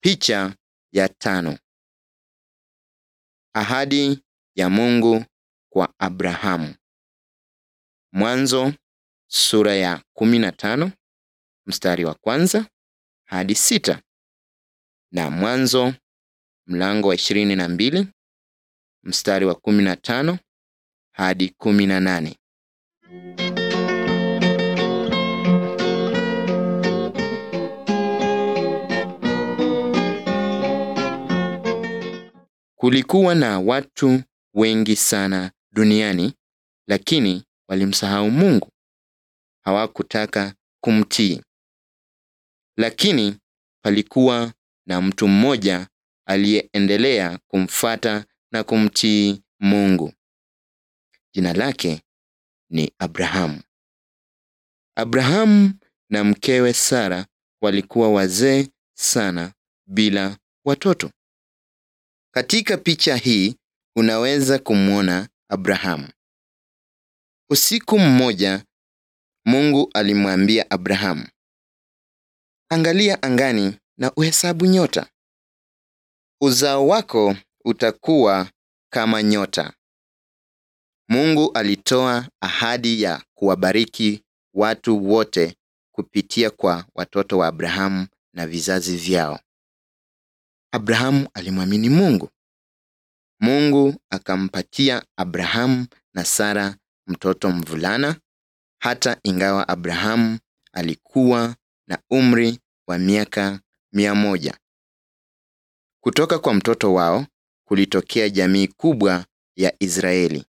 Picha ya 5. Ahadi ya Mungu kwa Abrahamu. Mwanzo sura ya 15 mstari wa 1 hadi 6 na Mwanzo mlango wa 22 mstari wa 15 hadi 18. Kulikuwa na watu wengi sana duniani, lakini walimsahau Mungu. Hawakutaka kumtii. Lakini palikuwa na mtu mmoja aliyeendelea kumfuata na kumtii Mungu. Jina lake ni Abrahamu. Abrahamu na mkewe Sara walikuwa wazee sana bila watoto. Katika picha hii unaweza kumwona Abrahamu. Usiku mmoja Mungu alimwambia Abrahamu, "Angalia angani na uhesabu nyota. Uzao wako utakuwa kama nyota." Mungu alitoa ahadi ya kuwabariki watu wote kupitia kwa watoto wa Abrahamu na vizazi vyao. Abrahamu alimwamini Mungu. Mungu akampatia Abrahamu na Sara mtoto mvulana, hata ingawa Abrahamu alikuwa na umri wa miaka 100. Kutoka kwa mtoto wao kulitokea jamii kubwa ya Israeli.